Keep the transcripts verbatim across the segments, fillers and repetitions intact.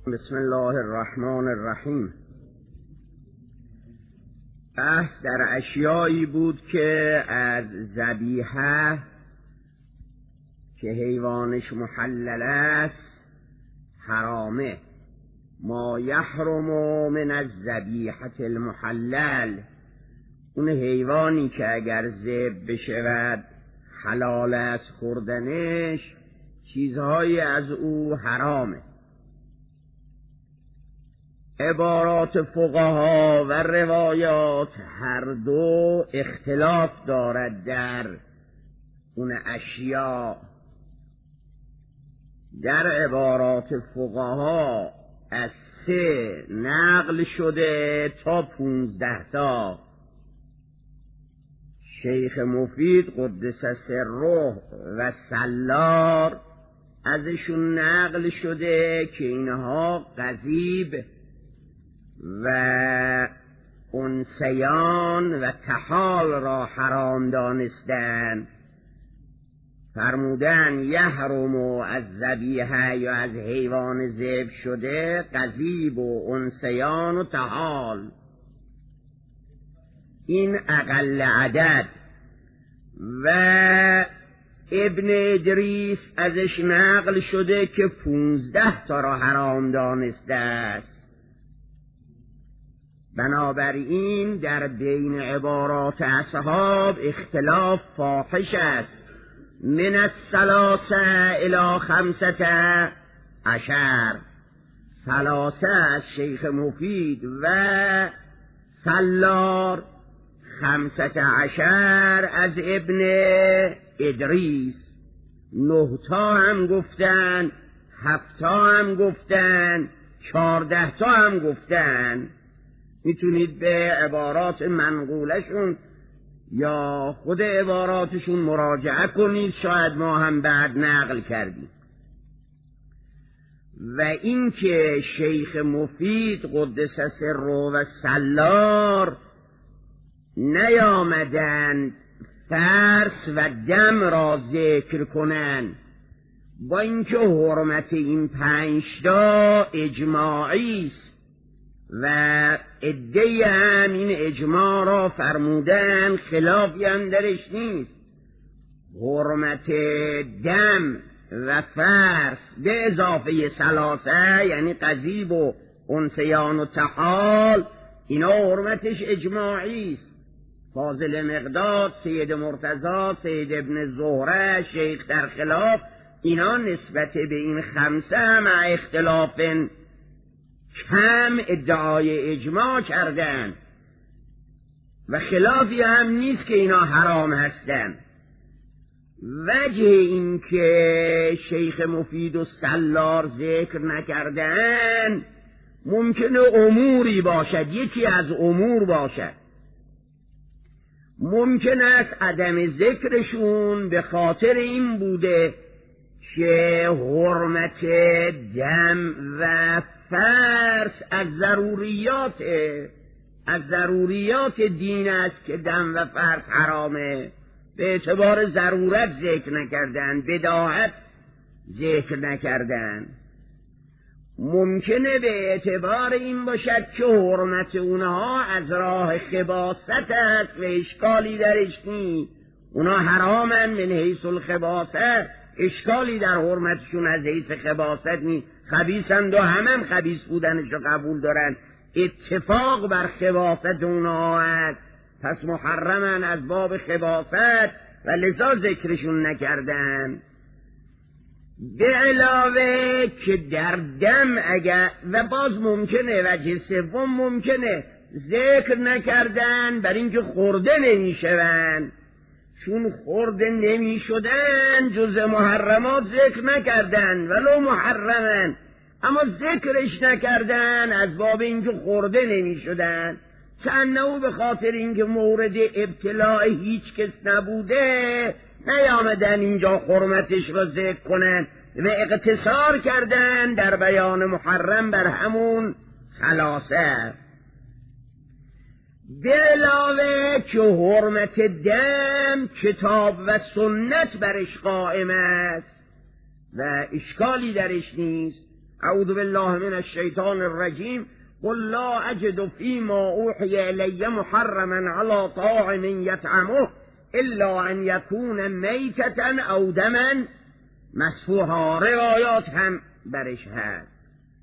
بسم الله الرحمن الرحیم. بحث در اشیایی بود که از ذبیحه که حیوانش محلل است حرامه. ما یحرم من الذبیحة المحلل، اون حیوانی که اگر ذبح بشود حلال است خوردنش، چیزهایی از او حرامه. عبارات فقها و روایات هر دو اختلاف دارد در اون اشیاء. در عبارات فقها از سه نقل شده تا پونزده تا. شیخ مفید قدس سره و سلار ازشون نقل شده که اینها غضیب و انثیان و تحال را حرام دانستند. فرمودن یحرم از ذبیحه یا از حیوان ذبح شده غضیب و انثیان و تحال. این اقل عدد. و ابن ادریس ازش نقل شده که پونزده تا را حرام دانسته است. بنابراین در بین عبارات اصحاب اختلاف فاحش است. من الثلاثه الی خمسه عشر. ثلاثه از شیخ مفید و سلار، خمسه عشر از ابن ادریس. نه تا هم گفتن، هفت تا هم گفتن، چارده تا هم گفتن. میتونید به عبارات منقولشون یا خود عباراتشون مراجعه کنید، شاید ما هم بعد نقل کردیم. و اینکه شیخ مفید قدس سره و سلار نیامدند فرس و دم را ذکر کنند، با اینکه حرمت این پنجتا اجماعی است و عده هم این اجماع را فرمودن، خلافی هم درش نیست. حرمت دم و فرس به اضافه ثلاثه یعنی غضیب و انثیان و تحال، اینا حرمتش اجماعی است. فاضل مقداد، سید مرتضی، سید ابن زهره، شیخ در خلاف، اینا نسبت به این خمسه هم اختلاف کم ادعای اجماع کردن و خلافی هم نیست که اینا حرام هستن. وجه این که شیخ مفید و سلار ذکر نکردن ممکنه اموری باشد، یکی از امور باشد. ممکن است عدم ذکرشون به خاطر این بوده که حرمت دم و فرس از ضروریات از ضروریات دین است که دم و فرس حرامه. به اعتبار ضرورت ذکر نکردن، بداهت ذکر نکردن. ممکنه به اعتبار این باشد که حرمت اونها از راه خباثت است و اشکالی درش نیست. اونها حرامن من حیث الخباثت، اشکالی در حرمتشون از حیث خباثت نیست. خبیثند و هم هم خبیث بودنشو قبول دارن، اتفاق بر خباثت اونها است، پس محرمن از باب خباثت و لذا ذکرشون نکردن. به علاوه که در دم اگر و باز ممکنه وجه سوم ممکنه ذکر نکردن بر اینکه خورده نمیشون، چون خورده نمیشدن جز محرمات ذکر نکردن ولو محرمن، اما ذکرش نکردن از باب اینکه خورده نمیشدن. چنانه به خاطر اینکه مورد ابتلاع هیچ کس نبوده نیامدن اینجا حرمتش را ذکر کنن و اقتصار کردن در بیان محرم بر همون ثلاثه. به علاوه که حرمت دم کتاب و سنت برش قائم است و اشکالی درش نیست، اعوذ بالله من الشیطان الرجیم قل لا اجد فيما اوحی الی محرما علی طاعم یطعمه الا ان یکون میتة او دما مسفوحا. روایات هم برش هست.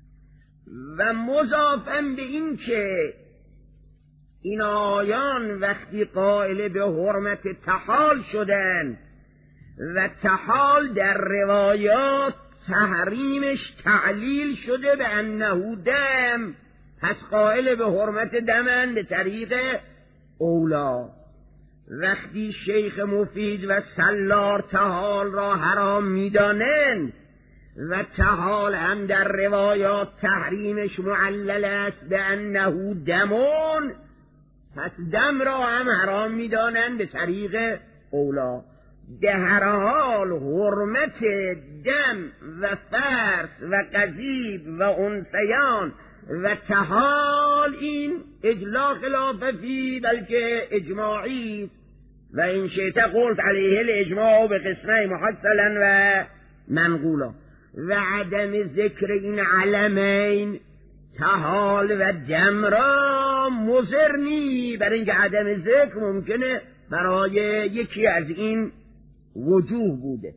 و مضافاً به این که این آیان وقتی قائل به حرمت تحال شدن و تحال در روایات تحریمش تعلیل شده به انه دم، پس قائل به حرمت دمن به طریق اولا. وقتی شیخ مفید و سلار تحال را حرام می‌دانند و تحال هم در روایات تحریمش معلل است به انه دمون، پس دم را هم حرام می‌دانند به طریق اولا. به هر حال حرمت دم و فرث و قذیب و انثیان و تحال این اجلا خلاف فی بلکه اجماعی است. و این شیطه قلت علیه الاجماع به قسمه محصلا و منقولا. و عدم ذکر این علمین تحال و دم را مضر نی، برای اینکه عدم ذکر ممکنه برای یکی از این وجوه بوده.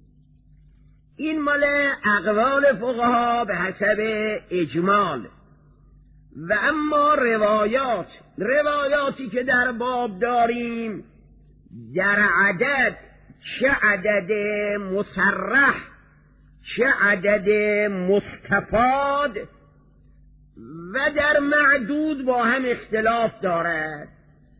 این مال اقوال فقها به حسب اجمال. و اما روایات روایاتی که در باب داریم در عدد، چه عدد مصرح چه عدد مستفاد و در معدود با هم اختلاف دارد.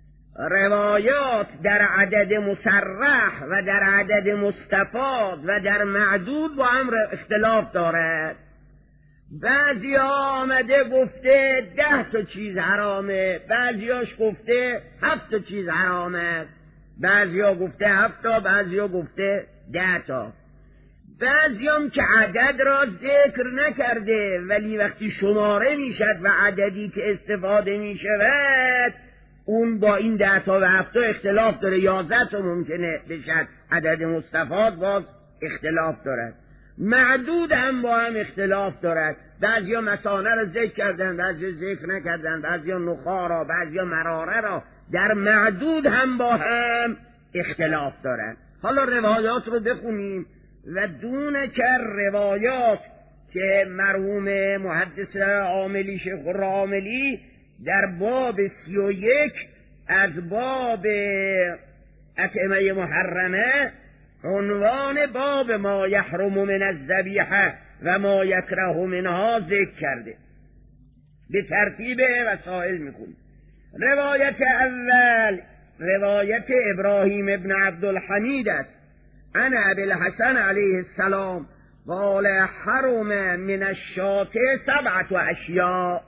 روایات در عدد مصرح و در عدد مستفاد و در معدود با هم اختلاف دارد. بعضی آمده گفته ده تا چیز حرامه، بعضیاش گفته هفت تا چیز حرامه، بعضیا گفته هفت تا، بعضیا گفته ده تا. بعضیام که عدد را ذکر نکرده ولی وقتی شماره میشد و عددی که استفاده میشود اون با این ده تا و هفت تا اختلاف داره. یازده تا ممکنه بشد عدد مستفاد، باز اختلاف دارد. معدود هم با هم اختلاف دارد. بعضیا مثانه را ذکر کردن، بعضیا ذکر نکردن، بعضیا نخاع را، بعضیا مراره را. در معدود هم با هم اختلاف دارد. حالا روایات رو بخونیم و دون کر روایات که مرحوم محدث عاملی شیخ عاملی در باب سی و یک از باب اطعمه محرمه عنوان باب ما یحرم من الذبیحه و ما یکره منها ذکر کرده. به ترتیب وسائل میخونیم. روایت اول روایت ابراهیم ابن عبدالحمید است. انا ابی الحسن علیه السلام قال حرم من الشاة سبعة اشیاء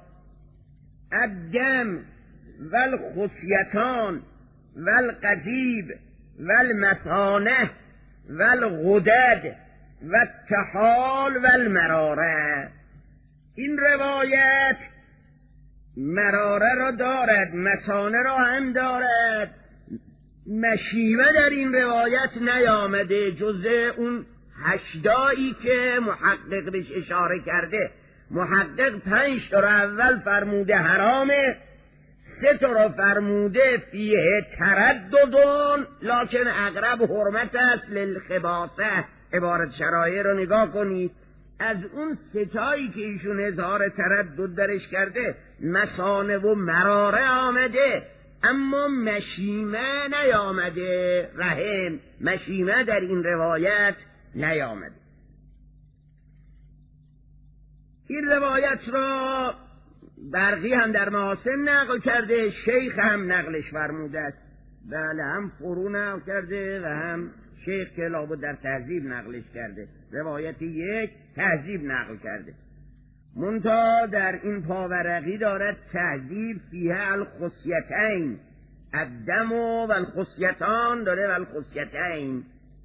الدم والخصیتان والقذیب والمثانه والغدد والتحال والمراره. این روایت مراره را دارد، مثانه را هم دارد. مشیمه در این روایت نیامده جز اون هشتایی که محقق بهش اشاره کرده. محقق پنج تا را اول فرموده حرامه، سه تا را فرموده فیه ترددون لکن اقرب حرمت است للخباثه. عبارت شرایع رو نگاه کنید. از اون ستایی که ایشون اظهار تردد درش کرده مثانه و مراره آمده، اما مشیمه نیامده. رحم مشیمه در این روایت نیامده. این روایت را برقی هم در محاسن نقل کرده، شیخ هم نقلش فرموده است. بله، هم فرو نقل کرده و هم شیخ که لابد در تهذیب نقلش کرده. روایت یک تهذیب نقل کرده، منتها در این پاورقی دارد تهذیب فیه الخصیتین الدم و الخصیتان داره و الخصیتین.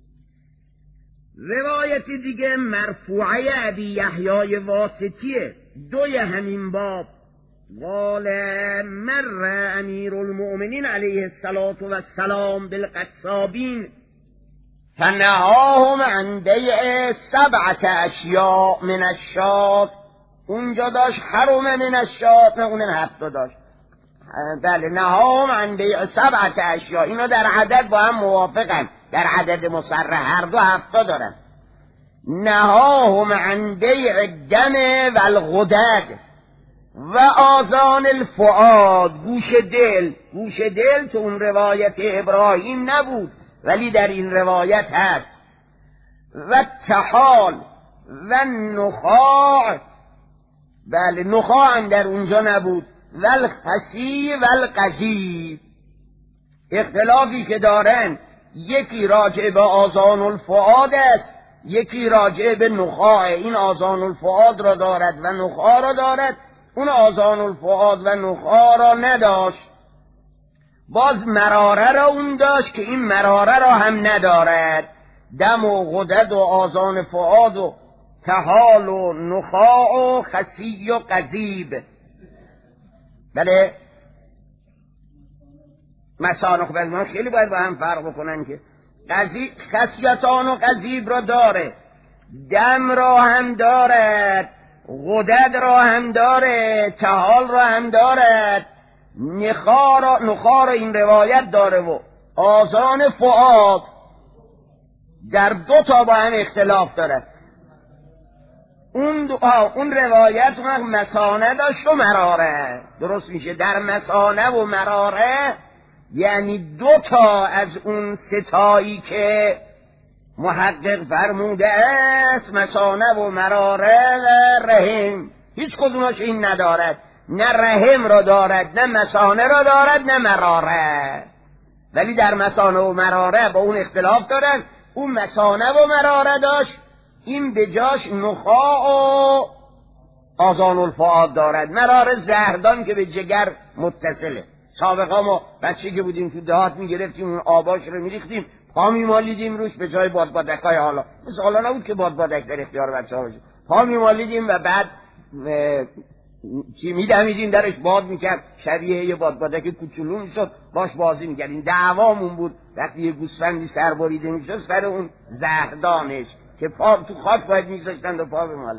روایت دیگه مرفوعه ابی یحیای واسطیه، دوی همین باب. قال مر امیر المؤمنین علیه الصلاة والسلام بالقصابین فنهاهم عن بیع سبعت اشیاء من الشات، اونجا داشت حرم من الشات، نه اونم هفته داشت. بله نهاهم عن بیع سبعت اشیاء، اینا در عدد با هم موافقن، در عدد مصرح هر دو هفته دارن. نهاهم عن بیع الدم و الغدد و آذان الفؤاد، گوش دل. گوش دل تو اون روایت ابراهیم نبود ولی در این روایت هست. و تحال و نخاع، بله نخاع هم در اونجا نبود. و الخسی و القذیب، اختلافی که دارن یکی راجع به آذان الفؤاد است، یکی راجع به نخاع. این آذان الفؤاد را دارد و نخاع را دارد، اون آذان الفؤاد و نخاع را نداشت. باز مراره را اون داشت که این مراره را هم ندارد. دم و غدد و آذان فؤاد و تحال و نخاع و خسی و قذیب. بله مسانخ بزمان خیلی باید با هم فرق بکنن که خسیتان و قذیب را داره، دم را هم دارد، غدد را هم داره، تحال را هم دارد، نخاع را, نخاع را این روایت داره و آذان فؤاد در دو تا با هم اختلاف داره. اون, اون روایت مسانه داشت و مراره، درست میشه. در مسانه و مراره یعنی دو تا از اون ستایی که محقق فرموده است، مسانه و مراره و رحم، هیچ کدومش این ندارد. نه رحم را دارد، نه مسانه را دارد، نه مراره. ولی در مسانه و مراره با اون اختلاف دارن. اون مسانه و مراره داشت، این به جاش نخاع و آذان الفؤاد دارد. مراره زهردان که به جگر متصله. سابقا ما بچه که بودیم تو دهات میگرفتیم اون آباش رو میریختیم، پا میمالیدیم روش به جای بادبادکای. حالا مثل حالا نبود که بادبادک در اختیار بچه ها باشه، پا میمالیدیم و بعد چی میدمیدیم درش باد میکرد، شبیه یه بادبادک کوچولو میشد، باش بازی میکردیم. دعوامون بود وقتی یه گوسفندی سر بریده میشد سر اون زهردانش که پا تو خاک باید میذاشتن و پا بماله.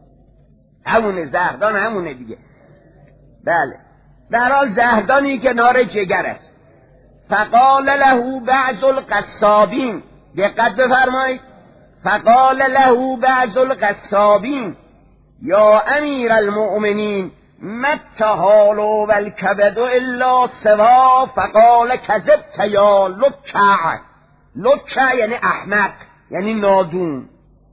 همونه زهردان، همونه دیگه. بله برای زهردانی که نار جگر است. فقال له بعض القصابین، دقت بفرمایید، فقال له بعض القصابین یا امیر المؤمنین ما التحال و الکبد الا سوا. فقال کذبت یا لکع. لکع یعنی احمق، یعنی نادون.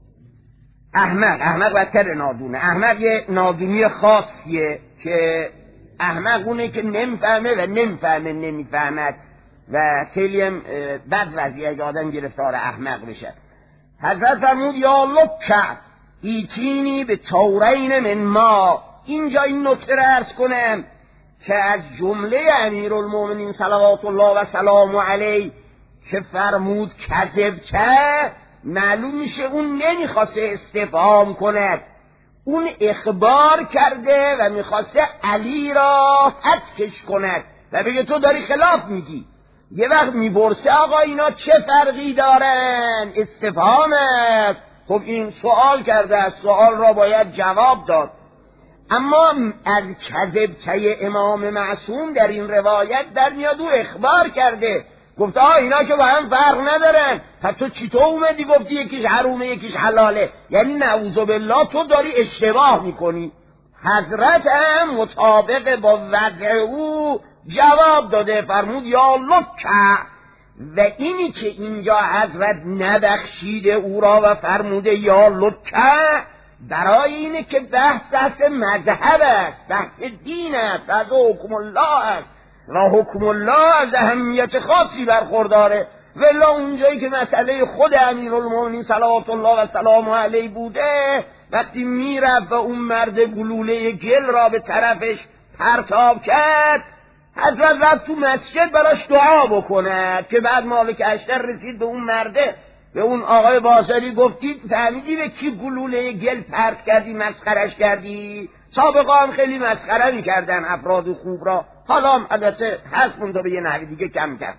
احمق، احمق بدتر نادونه. احمق یه نادونی خاصیه که احمق اونه که نمیفهمه و نمیفهمه نمیفهمد و خیلی هم بد وضعی اگه آدم گرفتار احمق بشه. حضرت فرمود یا لکع ایتینی به تورین من ما. اینجا این نکته را عرض کنم که از جمله امیرالمومنین صلوات الله و سلام علیه که فرمود کذبته، معلوم میشه اون نمیخواسته استفهام کند، اون اخبار کرده و میخواسته علی را حدکش کند و بگه تو داری خلاف میگی. یه وقت میپرسه آقا اینا چه فرقی دارن، استفهام است. خب این سوال کرده، از سوال را باید جواب داد. اما از کذبته امام معصوم در این روایت در میاد او اخبار کرده، گفته آه اینا که با هم فرق ندارن، پس تو چی تو اومدی گفتی یکیش حرومه یکیش حلاله؟ یعنی نعوذ بالله تو داری اشتباه میکنی. حضرت هم مطابق با وضع او جواب داده، فرمود یا لکع. و اینی که اینجا حضرت نبخشیده او را و فرموده یا لکع، برای اینه که بحث بحث مذهب است، بحث دین است، از حکم الله است و حکم الله از اهمیت خاصی برخورداره. ولی اونجایی که مسئله خود امیرالمومنین صلوات الله و سلام علیه بوده، وقتی میرفت و اون مرد گلوله گل را به طرفش پرتاب کرد، حضرت رفت تو مسجد براش دعا بکند که بعد مالک اشتر رسید به اون مرده، به اون آقای باسری گفتید فهمیدی به کی گلوله گل پرت کردی، مسخرش کردی؟ سابقا هم خیلی مسخره میکردن افراد خوب را، حالا هم البته هست مونده به یه نحوی دیگه کم کرد.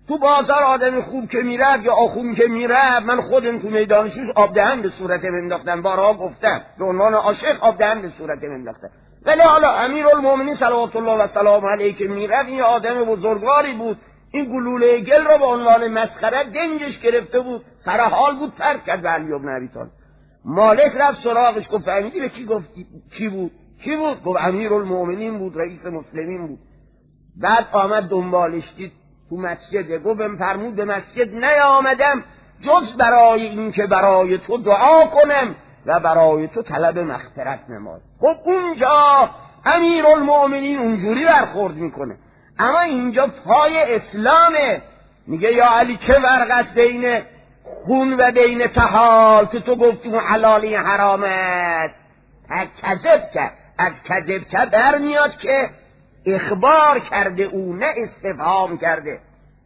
تو بازار آدم خوب که میرفت یا آخون که میرفت، من خودم تو میدان شیش آب دهن به صورت انداختم، بارها گفتم به عنوان عاشق آب دهن به صورت انداختم. ولی حالا امیرالمومنین صلوات الله و سلام علیه که میرفت، این آدم بزرگواری بود، این گلوله گل رو به عنوان مسخره دنجش گرفته بود، سر حال بود، ترک کرد به علی بن ابی طالب. مالک رفت سراغش، گفت فهمیدی به کی گفت کی بود؟ کی بود؟ گفت امیرالمومنین بود، رئیس مسلمین بود. بعد آمد دنبالش، دید تو مسجد، گفت فرمود به مسجد نیامدم جز برای این که برای تو دعا کنم و برای تو طلب مغفرت نمایم. خب اونجا امیرالمومنین اونجوری برخورد میکنه، اما اینجا پای اسلامه. میگه یا علی چه فرق است بین خون و بین تحال که تو گفتی اون حلالی حرام است؟ کذب کرد، از کذب کرد در میاد که اخبار کرده او، نه استفهام کرده.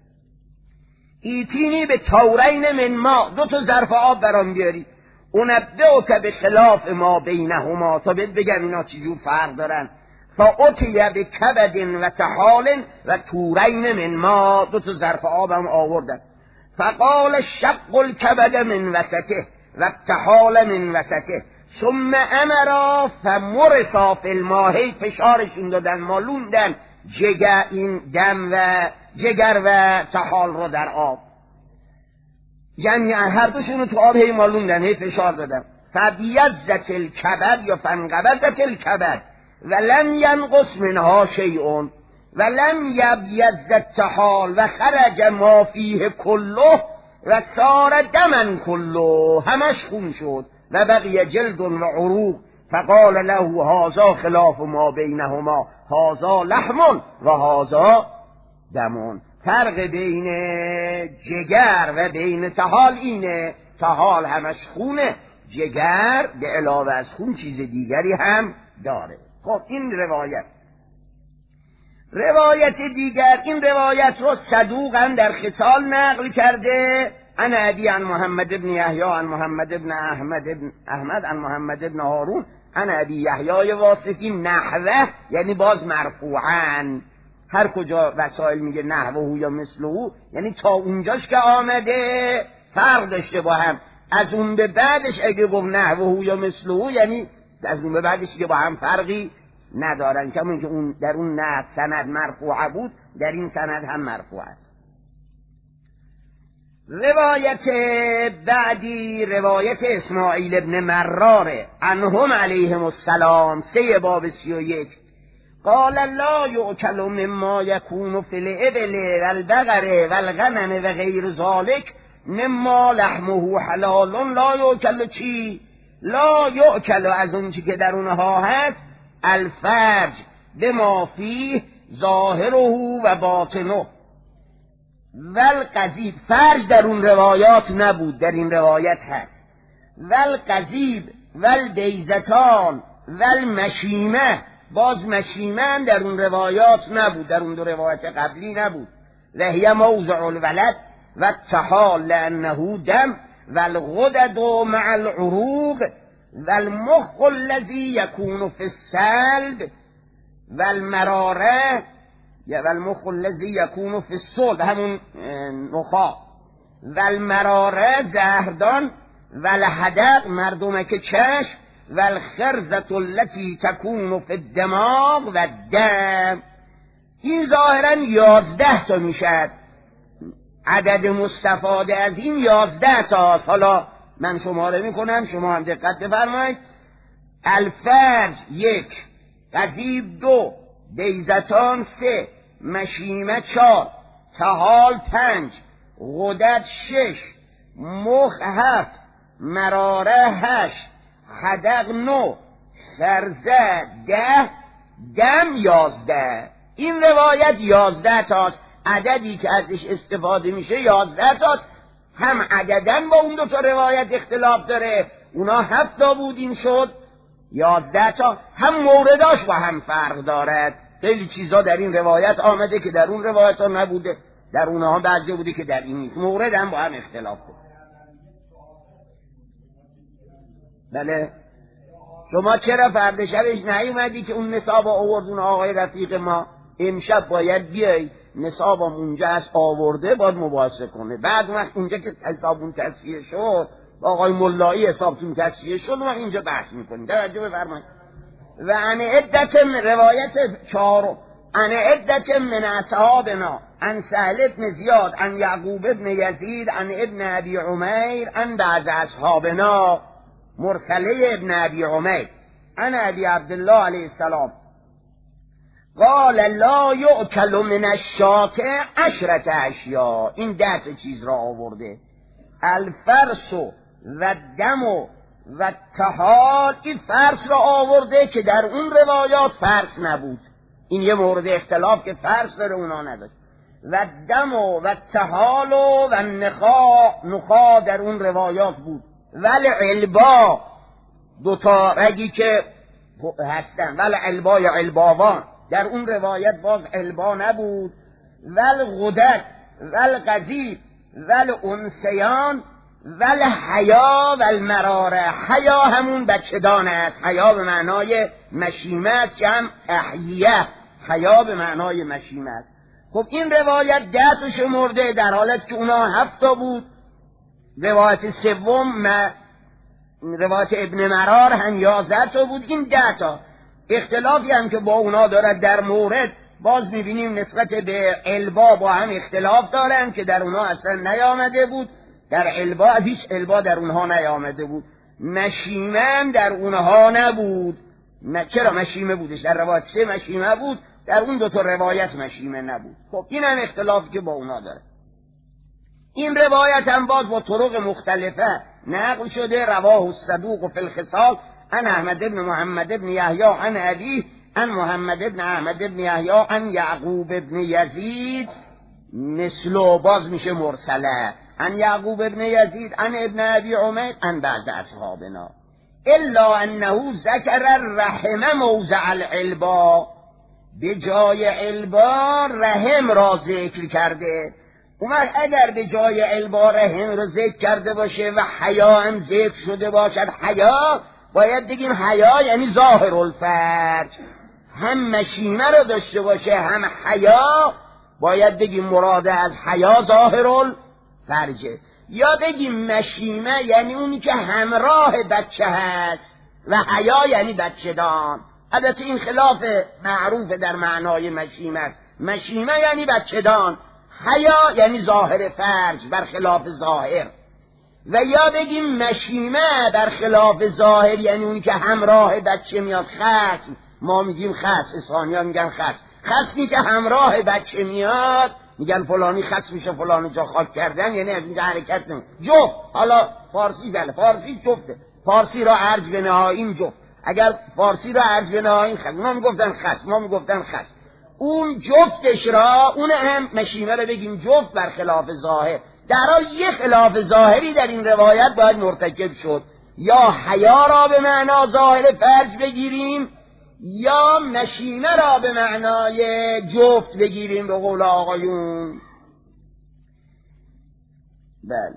ایتینی به تورین من ما، دو تا ظرف آب برام بیاری، اونبدعو که به خلاف ما بینهما، تا بهت بگم اینا چجور فرق دارن. فاوتیه به کبد و تحال و تورین من ما، دو تا ظرف آب هم آوردن. فقال شق الکبد من وسطه و تحال من وسطه ثم امرا فمرسا فی الماء، فشارشون دادن، مالوندن جگر، این دم و جگر و تحال رو در آب، جمعیاً هر دوشون رو تو آب هی مالوندن، هی فشار دادن. فبیزت الکبد یا فنقبضت الکبد ولم ینقص منها شیء ولم یبیز التحال و خرج ما فیه کله و صار دمن کله، همش خون شد و بقی جلد و عروق. فقال له هذا خلاف ما بینهما، هذا لحم و هذا دمون. فرق بین جگر و بین تحال اینه، تحال همش خونه، جگر به علاوه از خون چیز دیگری هم داره. خب این روایت. روایت دیگر، این روایت رو صدوق هم در خصال نقل کرده، عن ابی عن محمد بن یحیی عن محمد بن احمد بن احمد عن محمد بن هارون عن ابی یحیی واسطی نحوه، یعنی باز مرفوعاً. هر کجا وسائل میگه نحوه یا مثله، یعنی تا اونجاش که آمده فرق داشته با هم، از اون به بعدش اگه گفت نحوه یا مثله، یعنی از اون به بعدش که با هم فرقی ندارن، کما که اون در اون نه سند مرفوعه بود، در این سند هم مرفوع است. روایت بعدی روایت اسماعیل ابن مراره عنهم علیهم السلام، سه باب سی و یک. قال لا یؤکل مما یکون فی الابل والبقر والغنم و غیر ذلک مما لحمه حلال لا یؤکل. چی؟ لا یؤکل از اون چی که در اونها هست، الفرج بما فیه ظاهره و باطنه والقذیب. فرج در اون روایات نبود، در این روایت هست. والقذیب والبیزتان والمشیمه، باز مشیمه در اون روایات نبود، در اون دو روایت قبلی نبود. و هی موضع الولد و التحال لانه دم والغدد مع العروق والمخ الذي يكون في السلب والمراره والمخ الذي يكون في الصلب، همون نخاع، والمراره زهردان والحدق مردمک چشم والخرزة التي تكون في الدماغ و الدم. این ظاهرا یازده تا میشد، عدد مستفاده از این یازده تا. حالا من شماره میکنم، شما هم دقت بفرمایید. الفرج یک، قضیب دو، بیزتان سه، مشیمه چار، تحال پنج، غدد شش، مخ هفت، مراره هشت، حدق نو، خرزه ده، دم یازده. این روایت یازده تاست، عددی که ازش استفاده میشه یازده تاست. هم عددن با اون دو تا روایت اختلاف داره، اونا هفت تا بود این شد یازده تا. هم مورداش با هم فرق دارد، خیلی چیزا در این روایت آمده که در اون روایت ها نبوده، در اونها بعضی بوده که در این نیست، مورد هم با هم اختلاف داره. بله شما چرا فرد شبش نیومدی که اون نصاب آورد اون آقای رفیق ما؟ امشب باید بیای نصابم اونجا هست آورده باید مباحثه کنه. بعد وقت اونجا که حسابون تصفیه شد با آقای ملایی حسابتون تصفیه شد وقت اینجا بحث میکنیم. توجه بفرمایید. و ان عدت روایت چهارم ان عدت من اصحابنا ان سهل بن زیاد ان یعقوب بن یزید ان ابن ابی عمیر ان بعض اصحابنا مرسله ابن ابی عمیر ان ابی عبدالله علیه السلام قال لا یؤکل من الشاة عشرة اشیاء. این ده تا چیز را آورده. الفرس و دم و الطحال. این فرس را آورده که در اون روایات فرس نبود. این یه مورد اختلاف که فرس داره اونا نداشت. و دم و الطحال و النخا. نخا در اون روایات بود. ولی علبا دوتا رگی که هستن ولی علبا یا علباوان در اون روایت باز علبا نبود. ول غدد ول قذیب ول انسیان ول حیا ول مراره. حیا همون بچه‌دان است. حیا به معنای مشیمه است یا هم احییه. حیا به معنای مشیمه است. خب این روایت ده تا شمرده در حالت که اونا هفت تا بود. روایت سوم روایت ابن مرار هم یازده تا بود. این ده تا. اختلافی هم که با اونا دارد در مورد باز میبینیم نسبت به علبا با هم اختلاف دارن که در اونها اصلا نیامده بود. در علبا هیچ علبا در اونها نیامده بود. مشیمه هم در اونها نبود. چرا مشیمه بودش؟ در روایت سه مشیمه بود، در اون دو تا روایت مشیمه نبود. خب این هم اختلافی که با اونا داره. این روایت هم باز با طرق مختلفه نقل شده. رواه الصدوق فی الخصال عن احمد بن محمد بن یحیی عن ابیه عن محمد بن احمد بن یحیی عن یعقوب بن یزید مثل باز میشه مرسله. عن یعقوب بن یزید عن ابن ابی عمیر عن بعض اصحابنا الا انه ذکر الرحم موضع العلبا. به جای علبا رحم را ذکر کرده. اومد اگر به جای علبا رحم را ذکر کرده باشه و حیا هم ذکر شده باشد، حیا باید بگیم حیا یعنی ظاهر الفرج. هم مشیمه رو داشته باشه هم حیا باید بگیم مراد از حیا ظاهر الفرجه. یا بگیم مشیمه یعنی اونی که همراه بچه هست و حیا یعنی بچه دان. البته این خلاف معروف در معنای مشیمه است. مشیمه یعنی بچه دان، حیا یعنی ظاهر فرج بر خلاف ظاهر. و یا بگیم مشیمه بر خلاف ظاهر یعنی اونی که همراه بچه میاد. خصم ما میگیم خصم، اسپانیایی ها میگن خصم. خصمی که همراه بچه میاد میگن فلانی خصم میشه فلانی جا خاک کردن، یعنی از اینجا حرکت نمید. جفت حالا فارسی بله فارسی جفته. فارسی را عرض به نهاییم جفت. اگر فارسی را عرض به نهاییم خصم، ما میگفتن خصم ما میگفتن خصم. اون جفتش را اون هم مشیمه رو بگیم جفت بر خلاف ظاهر. در حال یک خلاف ظاهری در این روایت باید مرتکب شد. یا حیا را به معنا ظاهر فرج بگیریم یا مشیمه را به معنای جفت بگیریم به قول آقایون. بله.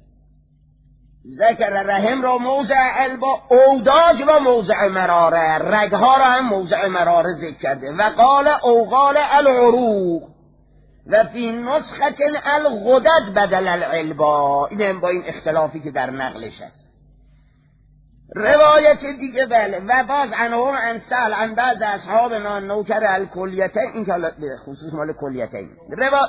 ذکر رحم را موضع علبا اوداج و موضع مراره. رگها را هم موضع مراره ذکر کرده. و قال او قال العروق و فی نسخه الغدد بدل العلبا. این هم با این اختلافی که در نقلش است. روایت دیگه بله. و باز عنهم انسال عن بعض اصحابنا نوکر الکلیته. این که خصوص مال کلیته این روایت.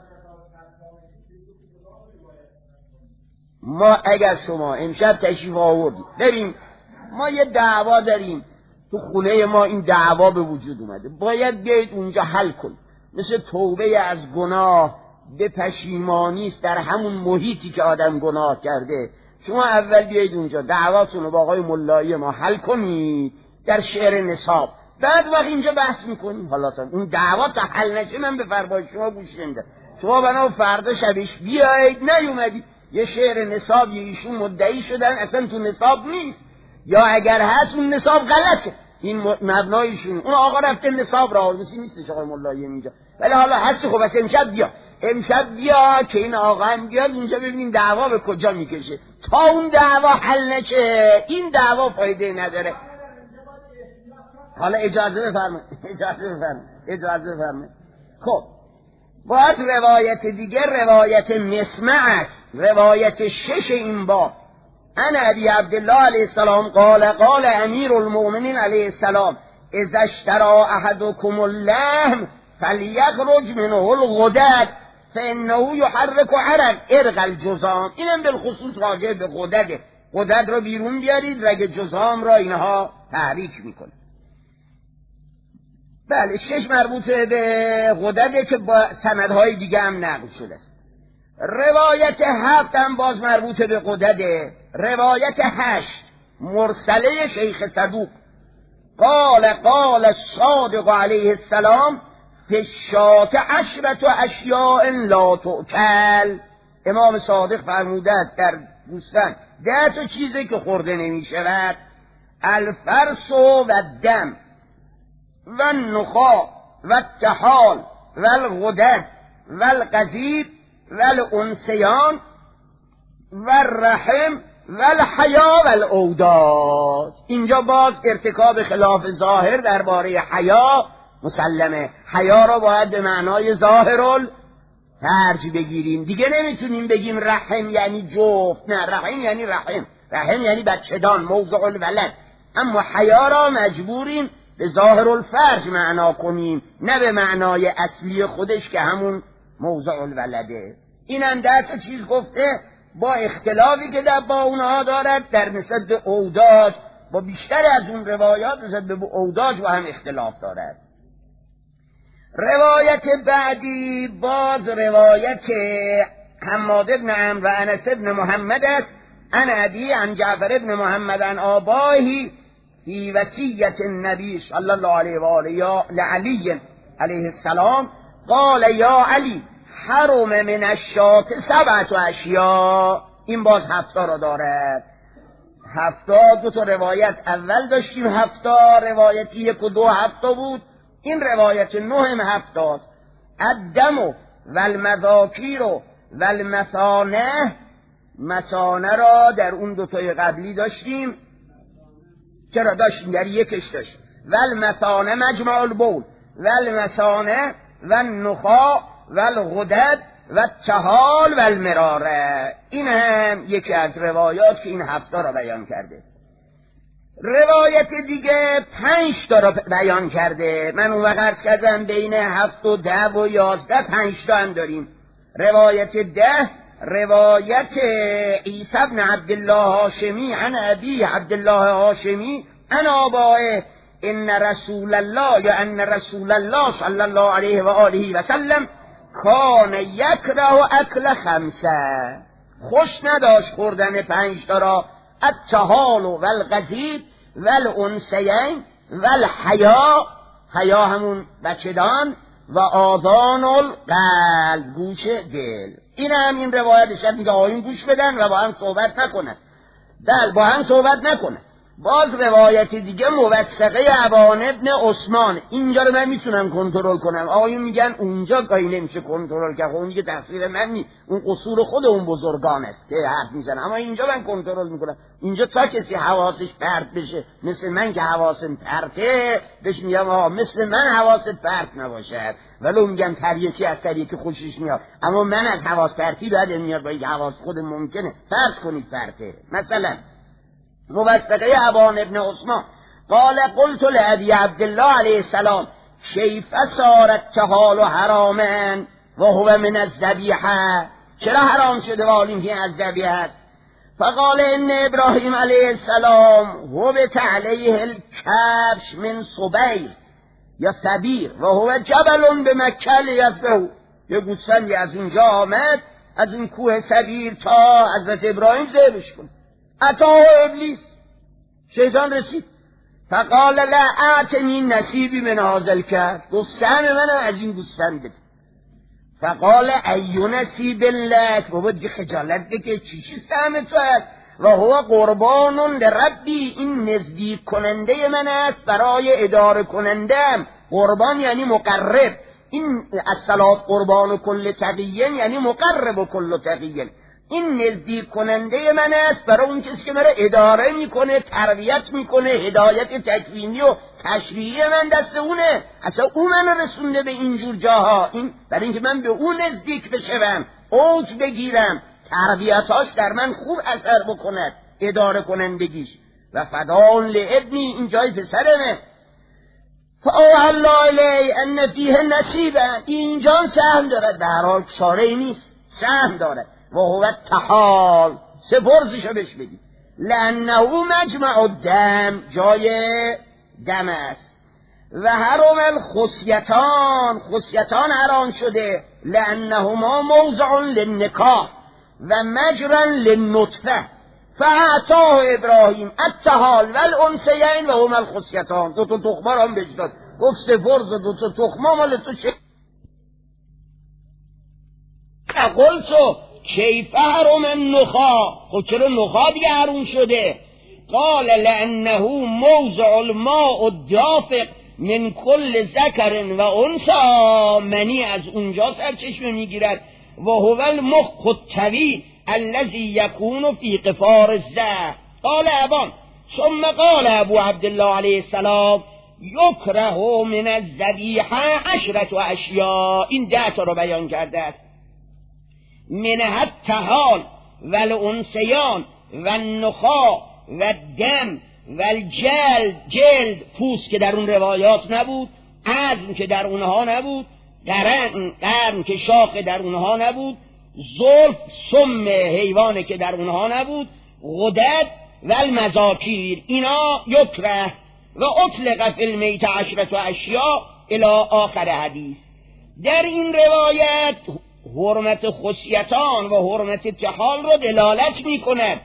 ما اگر شما امشب تشریف آوردید بریم، ما یه دعوا داریم تو خونه ما، این دعوا به وجود اومده، باید بیایید اونجا حل کنید. مثل توبه از گناه به پشیمانی است در همون محیطی که آدم گناه کرده. شما اول بیایید اونجا دعواتون رو با آقای ملایی ما حل کنید در شعر نصاب، بعد وقت اینجا بحث میکنیم. حالا تا اون دعوا تا حل نشه من به فرمایش شما گوش نمیدم. شما بنا فردا شبش بیایید، نیومدید یه شعر نصاب یه ایشون مدعی شدن اصلا تو نصاب نیست، یا اگر هست اون نصاب غلطه، این مبنایشون. اون آقا رفته نصاب را آورده نیستش آقای ملایی اینجا، ولی حالا هست. خب بس امشب بیا امشب بیا که این آقا هم بیاد اینجا ببینیم دعوا به کجا میکشه. تا اون دعوا حل نشه این دعوا فایده نداره. حالا اجازه بفرمایید اجازه بفرمایید اجازه بفرمایید. خب باید روایت دیگر روایت مسمع است، روایت شش این باب. انا ابی عبدالله علیه السلام قال قال امیر المؤمنین علیه السلام اذا اشترى احدكم اللحم فلیخرج منه الغدد فانه یحرک عرق ارق الجذام. اینم بالخصوص راجع به غدده. غدد رو بیرون بیارید، رگ جذام را اینها تحریک میکنه. بله، شش مربوط به غدده که با سندهای دیگه هم نقل شده است. روایت هفت هم باز مربوط به غدده. روایت هشت مرسله شیخ صدوق قال قال الصادق علیه السلام فی الشاة عشرة اشیاء لا تؤکل. امام صادق فرموده است در گوسفند ده تا چیزی که خورده نمی شود: الفرس و الدم و النخاع و الطحال و الغدد و القضیب و الانسیان و الرحم و الحیا و الاوداد. اینجا باز ارتکاب خلاف ظاهر درباره حیا مسلمه. حیا را باید به معنای ظاهرال فرج بگیریم دیگه. نمیتونیم بگیم رحم یعنی جفت، نه، رحم یعنی رحم، رحم یعنی بچه‌دان، موضع الولد. اما حیا را مجبوریم به ظاهر الفرج معنا کنیم، نه به معنای اصلی خودش که همون موضع الولده. این هم ده تا چیز گفته با اختلافی که در با اونها دارد در نسبت به اوداج، با بیشتر از اون روایات نسبت به اوداج و هم اختلاف دارد. روایت بعدی باز روایت حماد بن عمرو و انس بن محمد است. عن ابی عن جعفر بن محمد عن آبائه فی وصیت النبی صلی الله علیه و آله لعلی علیه السلام قال یا علی حرم من الشاة سبعة اشیاء. این باز هفتا را دارد. هفتا دو تا روایت اول داشتیم، هفتا روایتی یک و دو هفتا بود. این روایت نه هم هفتاست. الدم و المذاکیر و المثانه. مثانه را در اون دوتای قبلی داشتیم. چرا داشتیم؟ در یکش داشتیم. والمثانه مجمع البول والمثانه والنخاع والغدد والطحال والمراره. این هم یکی از روایات که این هفتا را بیان کرده. روایت دیگه پنج تا را بیان کرده. من اون وقت کردم بین هفت و ده و یازده پنج تا هم داریم. روایت ده روایت عیسی بن عبدالله هاشمی عن ابی عبدالله هاشمی عن آبائه ان رسول الله یا ان رسول الله صلی الله علیه و آله و سلم کان یکره اکل خمسه. خوش نداشت خوردن پنج تا را: الطحال و القضیب و الانسیین و الحیا. حیا همون بچه‌دان و آذان القلب، گوش دل. این هم این روایتش هم دیگه آقایون گوش بدن و با هم صحبت نکنن. بل با هم صحبت نکنن. باز روایت دیگه موثقه ابان ابن عثمان. اینجا رو من میتونم کنترل کنم. آقایون میگن اونجا گاهی نمیشه کنترل کرد. اون دیگه تقصیر من نی، اون قصور خود اون بزرگان است که حرف میزنن. اما اینجا من کنترل میکنم. اینجا تا کسی حواسش پرت بشه مثل من که حواسم پرته، بهش میگم آقا مثل من حواست پرت نباشد. ولو میگم تریکی از تریکی خوشش میاد، اما من از حواس پرتی باید میاد با این حواس خود ممکنه فرض کنید پرته. مثلا موثقه ابان ابن عثمان قال قلت لابی عبدالله علیه السلام کیف صار الطحال حراما و هو من الذبیحه. چرا حرام شده والی که از ذبیحه است؟ فقال ان ابراهیم علیه السلام هبط علیه الکبش من صبیر یا صبیر و هو جبل به مکه لیذبحه. یه گوسفندی از اونجا آمد از این کوه صبیر تا حضرت ابراهیم ذبحش کنه. اتاه ابلیس، شیطان رسید. فقال لا اعطنی نصیبی من هذا الکبش، گفت سهم من از این گوسفند بده. فقال ای نصیب لک، بابا دی خجالت بکش، چی چی سهم تو است؟ و هو قربان لربی، این نزدیک کننده من است برای اداره کنندم. قربان یعنی مقرب. این الصلاة قربان کل تقیین یعنی مقرب کل تقیین. این نزدیک کننده من است برای اون کسی که مرا اداره میکنه، تربیت میکنه، هدایت تکوینی و تشریعی من دست اونه. اصلا او من رسونده به اینجور جاها، این برای اینکه من به اون نزدیک بشم، اوج بگیرم، تربیتاش در من خوب اثر بکند، اداره کنندگیش. و فدان لابنی، این جای پسرمه. فاوحی الله الی ان فیه نصیبا، اینجا سهم دارد، در حال چاره نیست، سهم دارد. و هو التحال، سپرزشو بهش بدید. لانه مجمع الدم، جای دم است. و حرم الخصیتان، خصیتان حرام شده. لانهما موضع للنکاح و مجرا للنطفه. فاعطاه ابراهیم التحال والانثیین و هما الخصیتان. دو تا تخمه هم بهش داد، گفت سپرز دو تا تخمه مال تو چه؟ قلتو کیف حرم النخا، خب چرا نخا دیگه حروم شده؟ قال لانه موضع الماء الدافق من کل ذکر و انثی، منی از اونجا سرچشمه میگیرد. و هو المخ الطویل الذي يكون في قفار الزهر. قال ابان ثم قال ابو عبدالله علیه السلام یکره من الذبیحه عشرة اشیاء. این ده تا رو بیان کرده است. منها التحال و الانثیان و النخا و الدم و الجلد، جلد پوست که در اون روایات نبود، عظم که در اونها نبود، قرن قرن که شاخ در اونها نبود، زلف سم حیوانه که در اونها نبود، غدد و المذاکیر، اینا یکره. و اطلق فی المیت عشرة اشیاء الی آخر حدیث. در این روایت حرمت خصیتان و حرمت تحال رو دلالت می کند،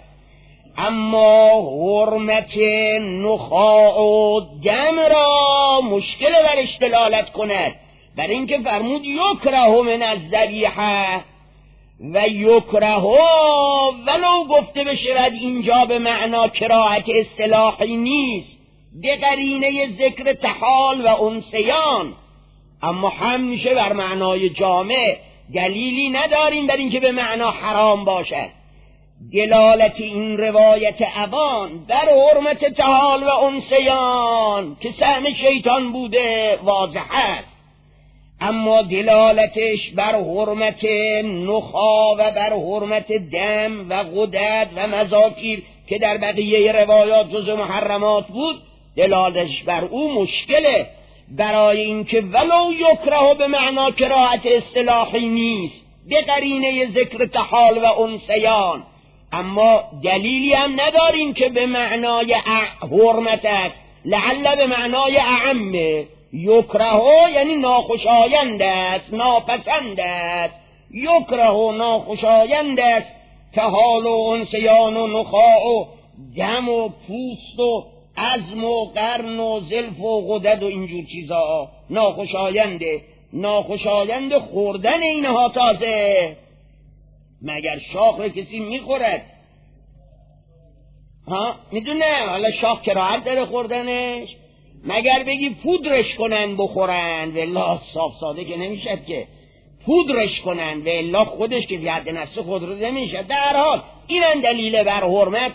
اما حرمت نخاع و دم را مشکل برش دلالت کند، برای اینکه فرمود یکره من الذبیحه و یکره، ولو گفته بشود اینجا به معنا کراهت اصطلاحی نیست، به قرینه ذکر تحال و انثیان، اما هم میشه بر معنای جامع. دلیلی نداریم بر اینکه به معنا حرام باشد. دلالت این روایت ابان بر حرمت تحال و انثیان که سهم شیطان بوده واضح است، اما دلالتش بر حرمت نخا و بر حرمت دم و غدد و مذاکیر که در بقیه روایات جز محرمات بود، دلالتش بر او مشکله، برای اینکه ولو یکره به معنا کراهت اصطلاحی نیست، به قرینه ذکر تحال و انثیان، اما دلیلی هم نداریم که به معنای حرمت است، لعل به معنای اعمه. یکره یعنی ناخوشایند است، ناپسند است. یکره ناخوشایند است، تحال و انثیان و نخاع و دم و پوست و عظم و قرن و زلف و غدد و اینجور چیزا ناخوشاینده. ناخوشایند خوردن اینها تازه، مگر شاخ رو کسی میخورد؟ ها میدونه حالا شاخ کراهت داره خوردنش؟ مگر بگی پودرش کنن بخورن، والله صاف ساده که نمیشد که پودرش کنن، والله خودش که بیاد نفس خود رو نمیشد. در حال اینن دلیل بر حرمت.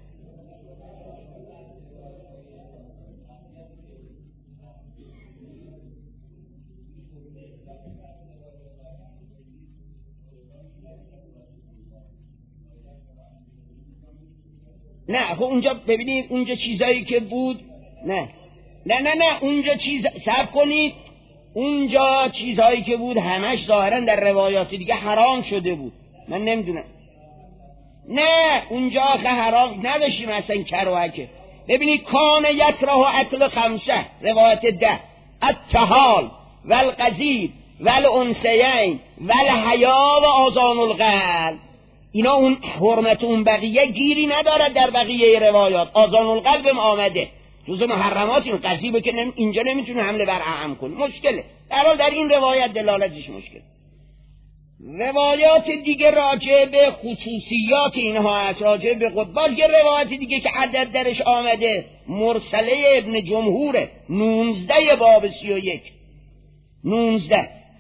نه خب اونجا ببینید اونجا چیزایی که بود، نه نه نه نه اونجا چیز صبر کنید، اونجا چیزهایی که بود همش ظاهرا در روایات دیگه حرام شده بود. من نمیدونم، نه اونجا آخه حرام نداشتیم اصلا کروهکه. ببینید کان یکره اکل خمسه، روایت ده، التحال و القذیب و الانثیین و الحیا و آذان القلب، اینا اون حرمت اون بقیه گیری ندارد در بقیه روایات. آذان القلب هم آمده جزء محرمات، این قضیه که اینجا نمیتونه حمله بر اعم کنه، مشکله. در حال در این روایت دلالتش مشکل. روایات دیگه راجع به خصوصیات اینها است، راجع به قطبات. یه روایت دیگه که عدد درش آمده مرسله ابن جمهور، نونزده باب سی و یک، نونزده،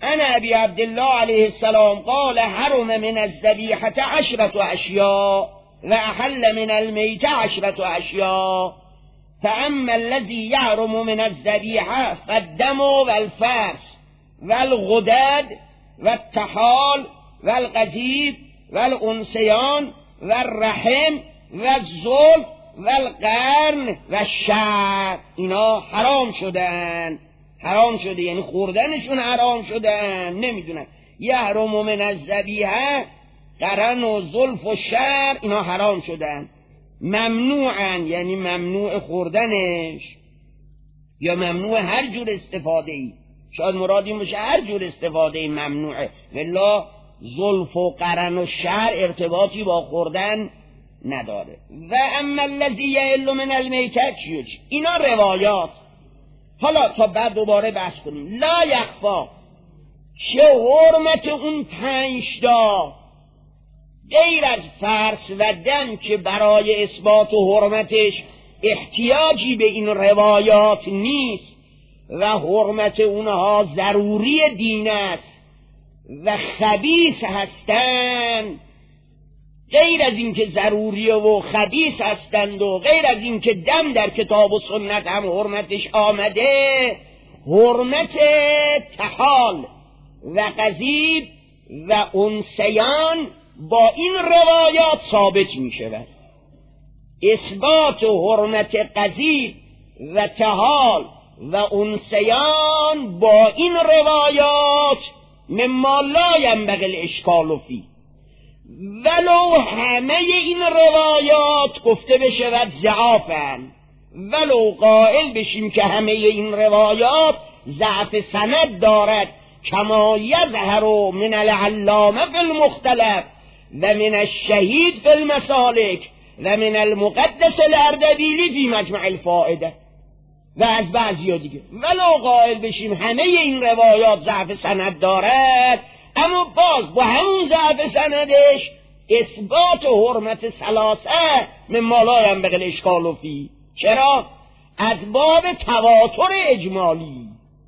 عن ابی عبدالله علیه السلام قال حرم من الذبیحة عشرة اشیاء و احل من المیت عشرة اشیاء فاما الذي يحرم من الذبیحة فالدم والفرس والغدد والطحال والقذیب والانسیان والرحم والزلف والقرن والشعر، اینا حرام شدن. حرام شده یعنی خوردنشون حرام شدن، نمیدونن. یحرم من الذبیحه، قرن و زلف و شعر اینا حرام شدن. ممنوعن یعنی ممنوع خوردنش یا ممنوع هر جور استفاده ای. شاید مراد این باشه هر جور استفاده ای ممنوعه، ولی زلف و قرن و شعر ارتباطی با خوردن نداره. و اما الذی یحل من المیتة چیه؟ اینا روایات. حالا تا بعد دوباره بحث کنیم. لا یخفا چه حرمت اون پنجتا غیر از فرس و دم که برای اثبات و حرمتش احتیاجی به این روایات نیست و حرمت اونها ضروری دین است و خبیث هستند، غیر از این که ضروری و خبیث هستند و غیر از این که دم در کتاب و سنت هم حرمتش آمده، حرمت طحال و قذیب و انسیان با این روایات ثابت می شود. اثبات حرمت قذیب و طحال و انسیان با این روایات مما لا ینبغی الاشکال فیه، ولو همه این روایات گفته بشود ضعافن، ولو قائل بشیم که همه این روایات ضعف سند دارد، کما یظهر من العلامه فی المختلف و من الشهید فی المسالک و من المقدس الاردبیلی فی مجمع الفائده و از بعضی ها دیگه. ولو قائل بشیم همه این روایات ضعف سند دارد، اما باز با همون ضعف سندش اثبات حرمت ثلاثه مما لا ینبغی الاشکال فیه. چرا؟ از باب تواتر اجمالی،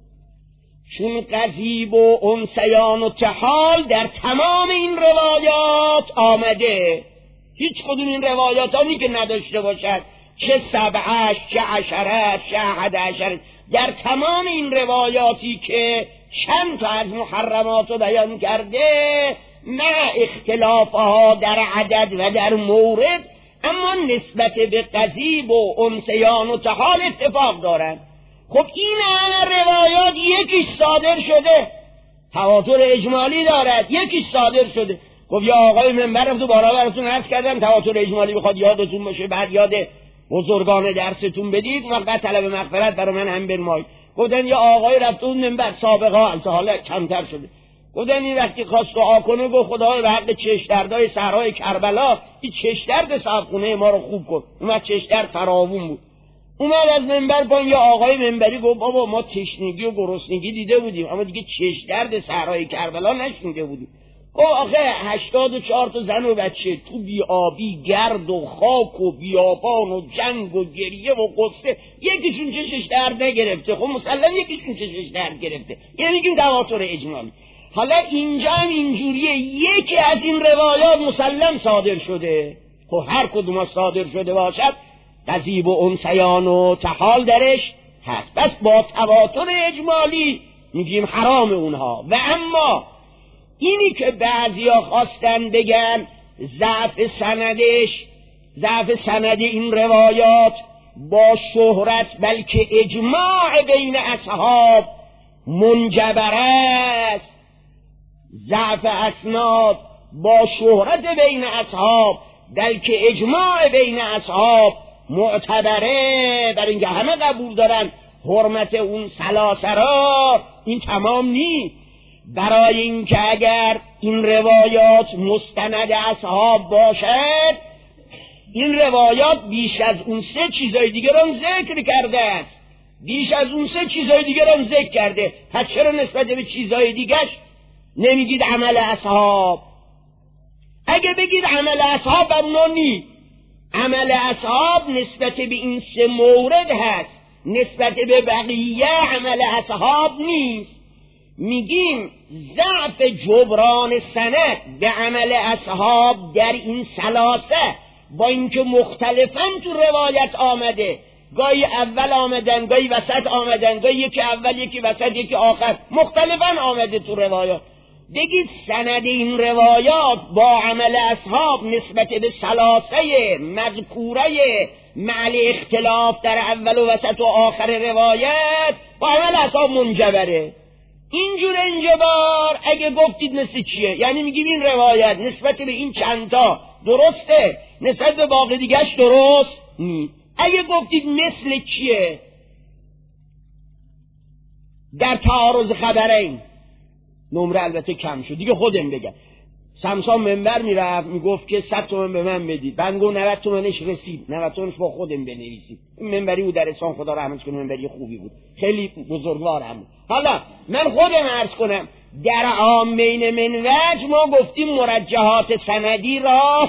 چون قذیب و انسیان و طحال در تمام این روایات آمده. هیچ کدوم این روایات هایی که نداشته باشد، چه سبعش چه عشرت چه احد عشرت، در تمام این روایاتی که چند تا از محرمات رو بیان کرده، نه اختلافها در عدد و در مورد، اما نسبت به قذیب و انسیان و طحال اتفاق دارند. خب این همه روایات یکیش صادر شده، تواتر اجمالی دارد، یکیش صادر شده. خب یا آقای منبر تو بارا براتون عرض کردم تواتر اجمالی بخواد یادتون باشه، بعد یاد بزرگان درستون بدید، وقت طلب مغفرت برای من هم برمایید. گفتن یا آقای رفت اون منبر سابقه ها تا حالا کمتر شده، گفتن این وقتی خواست دعا کنه گفت خدای به حق چشدردای صحرای کربلا این چشدرد صاحبخونه ما رو خوب کن. اومد چشدرد فراوون بود، اومد از منبر پایین، یا آقای منبری گفت بابا ما تشنگی و گرسنگی دیده بودیم اما دیگه چشدرد صحرای کربلا نشنیده بودیم. گفت آخه هشتاد و چهار تا زن و بچه تو بیابی، گرد و خاک و بیابان و جنگ و گریه و قصه، یکیشون چشش درد نگرفته. خب مسلم یکیشون چشش درد گرفته، یعنی میگیم تواتر اجمالی. حالا اینجا هم اینجوریه، یکی از این روایات مسلم صادر شده، خب هر کدوم صادر شده باشد قذیب و انسیان و طحال درش هست، بس با تواتر اجمالی میگیم حرام اونها. و اما اینی که بعضیا خواستن بگن ضعف سندش، ضعف سند این روایات با شهرت بلکه اجماع بین اصحاب منجبر است، ضعف اسناد با شهرت بین اصحاب بلکه اجماع بین اصحاب معتبره، در اینکه همه قبول دارن حرمت اون ثلاثه را، این تمام نیست. برای اینکه اگر این روایات مستند اصحاب باشد، این روایات بیش از اون سه چیزای دیگر هم ذکر کرده است، بیش از اون سه چیزای دیگر هم ذکر کرده. پس چرا نسبت به چیزای دیگرش نمیگید عمل اصحاب؟ اگه بگید عمل اصحاب بر اونا نیست، عمل اصحاب نسبت به این سه مورد هست، نسبت به بقیه عمل اصحاب نیست. میگیم ضعف جبران سند به عمل اصحاب در این ثلاثه با اینکه مختلفاً تو روایت آمده، گاهی اول آمدن، گاهی وسط آمدن، گاهی یکی اول یکی وسط یکی آخر، مختلفاً آمده تو روایات. بگید سند این روایات با عمل اصحاب نسبت به ثلاثه مذکوره مع اختلاف در اول و وسط و آخر روایت با عمل اصحاب منجبره. اینجور انجبار اگه گفتید مثل چیه؟ یعنی میگیم این روایت نسبت به این چندتا درسته، نسبت به باقی دیگرش درست نیست. اگه گفتید مثل چیه؟ در تعارض خبرین نمره البته کم شد دیگه، خودم بگم. سمسام منبر میرفت میگفت که صد تومن به من بدید، من گفت نود تومنش رسید، نود تومنش با خودم بنویسید. این منبری بود در اسلام، خدا رحمتش کنه، منبری خوبی بود، خیلی بزرگوار هم بود. حالا من خودم عرض کنم در عامین منوج ما گفتیم مرجحات سندی راه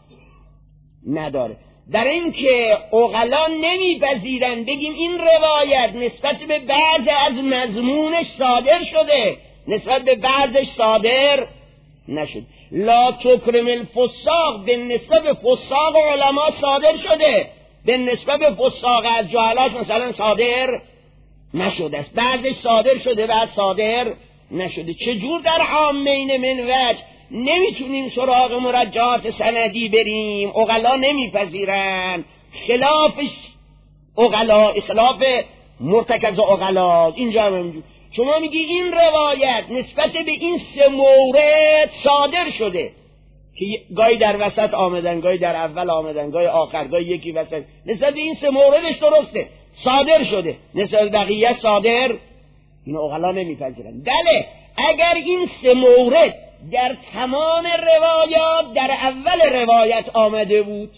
نداره، در این که عقلا نمیپذیرن بگیم این روایت نسبت به بعض از مضمونش صادر شده، نسبت به بعضش صادر نشد. لا تکرم الفساق به نسبت به فساق علما صادر شده، به نسبت به فساق از جهالات مثلا صادر نشده است، بعضش صادر شده بعد صادر نشده. چجور در عامین منوج نمیتونیم سراغ مرجحات سندی بریم؟ عقلا نمیپذیرن، خلافش عقلا، خلاف مرتکز عقلا. اینجا هم شما میگی این روایت نسبت به این سه مورد صادر شده که گاهی در وسط آمدن، گاهی در اول آمدن، گاهی آخر، گاهی یکی وسط، نسبت به این سه موردش درسته صادر شده، نسبت بقیه صادر، این عقلا نمیپذیرن. بله اگر این سه مورد در تمام روایات در اول روایت آمده بود،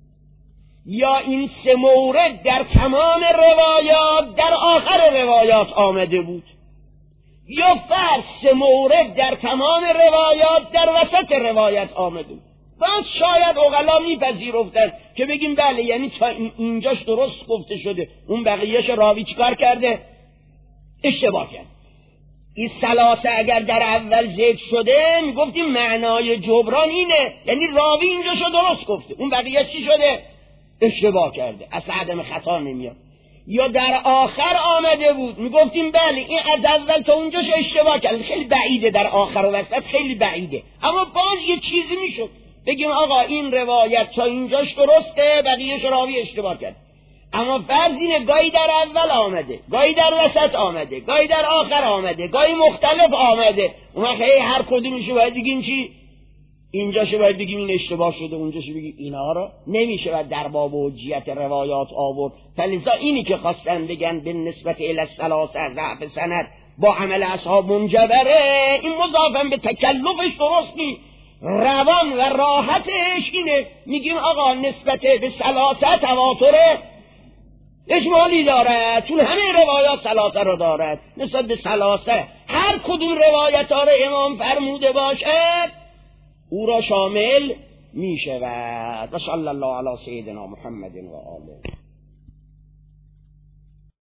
یا این سه مورد در تمام روایات در آخر روایات آمده بود، یا فرض سه مورد در تمام روایات در وسط روایت آمده بود، بس شاید عقلا میپذیرفتن که بگیم بله یعنی تا اینجاش درست گفته شده، اون بقیهش راوی چیکار کرده؟ اشتباه کرد. این ثلاثه اگر در اول ذکر شده میگفتیم معنای جبران اینه، یعنی راوی اینجاشو درست گفته، اون بقیه چی شده؟ اشتباه کرده، اصلا عدم خطا نمیاد. یا در آخر آمده بود میگفتیم بله این از اول تا اونجاش اشتباه کرده، خیلی بعیده، در آخر و وسط خیلی بعیده، اما باز یه چیزی میشد بگیم آقا این روایت تا اینجاش درسته، بقیهش راوی اشتباه کرد. اما فرض اینه گاهی در اول آمده، گاهی در وسط آمده، گاهی در آخر آمده، گاهی مختلف آمده، اون وقت هر کدومشو باید بگیم چی؟ اینجاشو باید بگیم این اشتباه شده، اونجاشو بگیم اینا رو نمیشه و در باب حجیت روایات آورد. فلذا اینی که خواستن بگن به نسبت الی الثلاثه ضعف سند با عمل اصحاب منجبره، این مضافن به تکلفش درست نی، روان و راحتش اینه میگیم آقا نسبت به ثلاثه تواتره اجمالی دارد، چون همه روایات ثلاثه رو دارد، نسبت به ثلاثه هر کدوم روایت ها رو امام فرموده باشد او را شامل می شود. و صلی الله علی سیدنا محمد و آله.